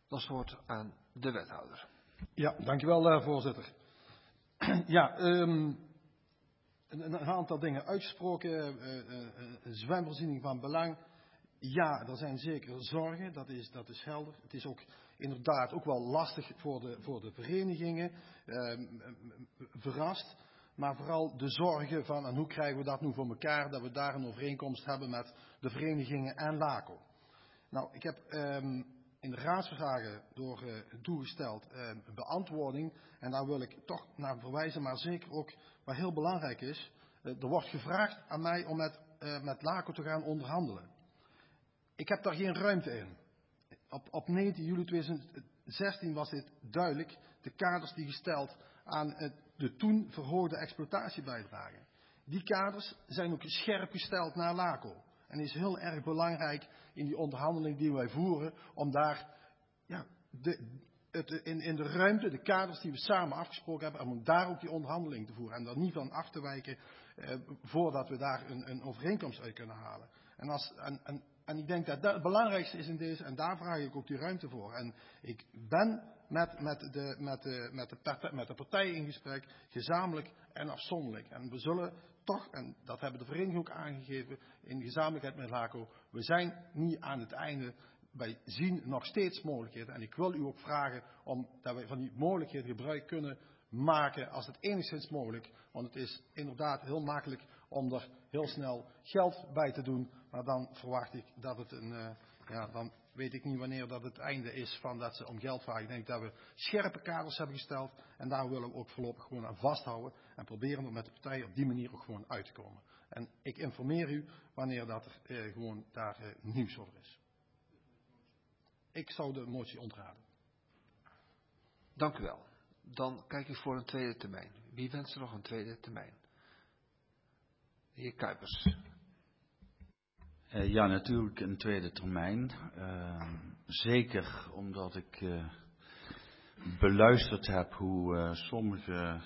Dan is het woord aan de wethouder. Ja, dankjewel voorzitter. Ja, een aantal dingen uitgesproken. Zwemvoorziening van belang. Ja, er zijn zeker zorgen, dat is helder. Het is ook inderdaad ook wel lastig voor de verenigingen. Verrast. Maar vooral de zorgen van en hoe krijgen we dat nu voor elkaar, dat we daar een overeenkomst hebben met de verenigingen en LACO. Nou, ik heb in de raadsverslagen door toegesteld beantwoording. En daar wil ik toch naar verwijzen, maar zeker ook wat heel belangrijk is. Er wordt gevraagd aan mij om met LACO te gaan onderhandelen. Ik heb daar geen ruimte in. Op 19 juli 2016 was dit duidelijk. De kaders die gesteld aan de toen verhoogde exploitatiebijdrage. Die kaders zijn ook scherp gesteld naar LACO. En is heel erg belangrijk in die onderhandeling die wij voeren. Om daar in de ruimte, de kaders die we samen afgesproken hebben. Om daar ook die onderhandeling te voeren. En daar niet van af te wijken voordat we daar een overeenkomst uit kunnen halen. En ik denk dat dat het belangrijkste is in deze. En daar vraag ik ook die ruimte voor. En ik ben met de partijen in gesprek. Gezamenlijk en afzonderlijk. En we zullen toch, en dat hebben de verenigingen ook aangegeven, in gezamenlijkheid met LACO, we zijn niet aan het einde. Wij zien nog steeds mogelijkheden. En ik wil u ook vragen dat wij van die mogelijkheden gebruik kunnen maken als het enigszins mogelijk. Want het is inderdaad heel makkelijk om er heel snel geld bij te doen. Maar dan verwacht ik dat het dan weet ik niet wanneer dat het einde is van dat ze om geld vragen. Ik denk dat we scherpe kaders hebben gesteld. En daar willen we ook voorlopig gewoon aan vasthouden. En proberen er met de partijen op die manier ook gewoon uit te komen. En ik informeer u wanneer dat er gewoon daar nieuws over is. Ik zou de motie ontraden. Dank u wel. Dan kijk ik voor een tweede termijn. Wie wenst er nog een tweede termijn? De heer Kuipers. Ja, natuurlijk een tweede termijn. Zeker omdat ik beluisterd heb hoe sommige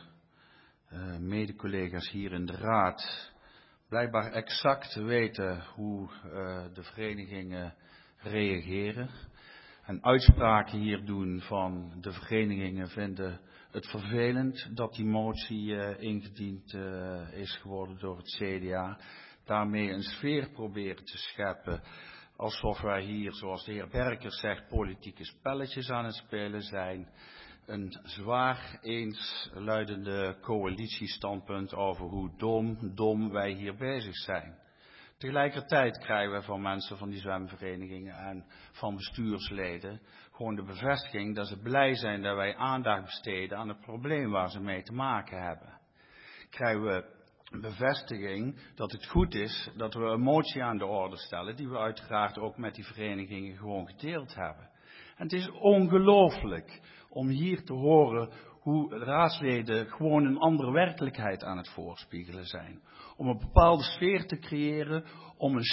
mede-collega's hier in de raad blijkbaar exact weten hoe de verenigingen reageren. En uitspraken hier doen van de verenigingen vinden het vervelend dat die motie ingediend is geworden door het CDA. Daarmee een sfeer proberen te scheppen alsof wij hier, zoals de heer Berkers zegt, politieke spelletjes aan het spelen zijn. Een zwaar eensluidende coalitiestandpunt over hoe dom wij hier bezig zijn. Tegelijkertijd krijgen we van mensen van die zwemverenigingen en van bestuursleden gewoon de bevestiging dat ze blij zijn dat wij aandacht besteden aan het probleem waar ze mee te maken hebben. Krijgen we bevestiging dat het goed is dat we een motie aan de orde stellen die we uiteraard ook met die verenigingen gewoon gedeeld hebben. En het is ongelooflijk om hier te horen hoe raadsleden gewoon een andere werkelijkheid aan het voorspiegelen zijn. Om een bepaalde sfeer te creëren, om een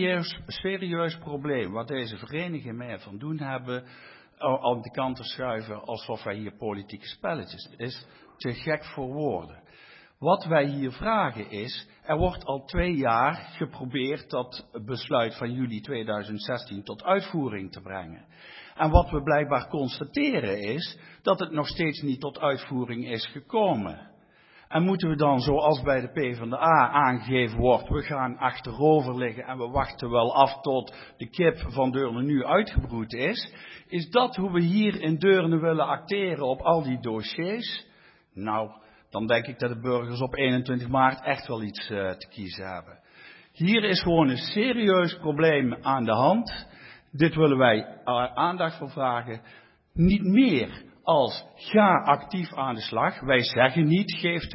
serieus probleem wat deze verenigingen mee van doen hebben, aan de kant te schuiven alsof wij hier politieke spelletjes. Het is te gek voor woorden. Wat wij hier vragen is, er wordt al 2 jaar geprobeerd dat besluit van juli 2016 tot uitvoering te brengen. En wat we blijkbaar constateren is dat het nog steeds niet tot uitvoering is gekomen. En moeten we dan, zoals bij de PvdA aangegeven wordt, we gaan achterover liggen en we wachten wel af tot de kip van Deurne nu uitgebroed is? Is dat hoe we hier in Deurne willen acteren op al die dossiers? Nou, dan denk ik dat de burgers op 21 maart echt wel iets te kiezen hebben. Hier is gewoon een serieus probleem aan de hand. Dit willen wij aandacht voor vragen. Niet meer als ga actief aan de slag. Wij zeggen niet geef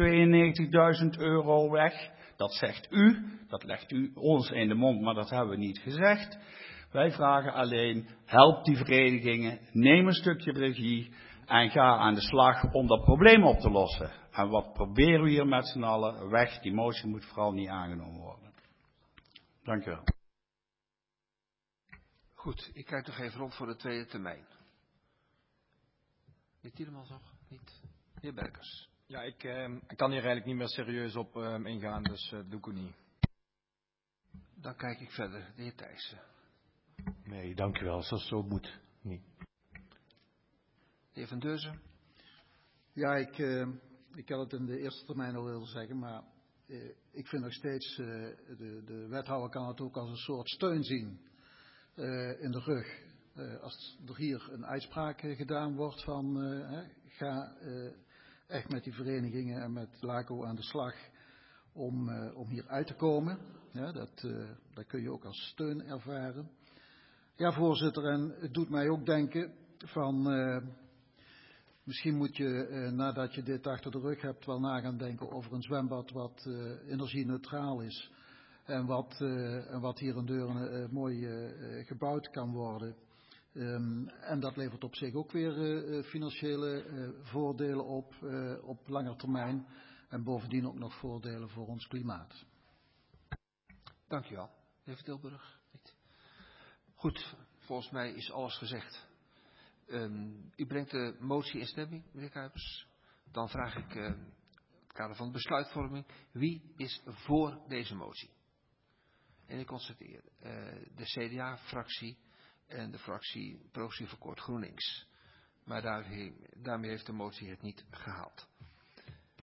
€92.000 weg. Dat zegt u. Dat legt u ons in de mond, maar dat hebben we niet gezegd. Wij vragen alleen help die verenigingen. Neem een stukje regie. En ga aan de slag om dat probleem op te lossen. En wat proberen we hier met z'n allen? Weg, die motie moet vooral niet aangenomen worden. Dank u wel. Goed, ik kijk nog even rond voor de tweede termijn. Meneer Tielemans nog? Niet? Heer Berkers. Ja, ik kan hier eigenlijk niet meer serieus op ingaan, dus dat doe ik ook niet. Dan kijk ik verder. De heer Thijssen. Nee, dank u wel. Zoals het zo moet. Niet. Van Deurzen. Ja, ik had het in de eerste termijn al willen zeggen, maar ik vind nog steeds, de wethouder kan het ook als een soort steun zien in de rug. Als er hier een uitspraak gedaan wordt van ga echt met die verenigingen en met LACO aan de slag om hier uit te komen. Ja, dat kun je ook als steun ervaren. Ja, voorzitter, en het doet mij ook denken van misschien moet je nadat je dit achter de rug hebt wel na gaan denken over een zwembad wat energie-neutraal is. En wat hier in Deurne mooi gebouwd kan worden. En dat levert op zich ook weer financiële voordelen op lange termijn. En bovendien ook nog voordelen voor ons klimaat. Dank u wel. Even Tilburg. Goed, volgens mij is alles gezegd. U brengt de motie in stemming, meneer Kuipers. Dan vraag ik het kader van de besluitvorming. Wie is voor deze motie? En ik constateer de CDA-fractie en de fractie Progressief Akkoord GroenLinks. Maar daarmee heeft de motie het niet gehaald.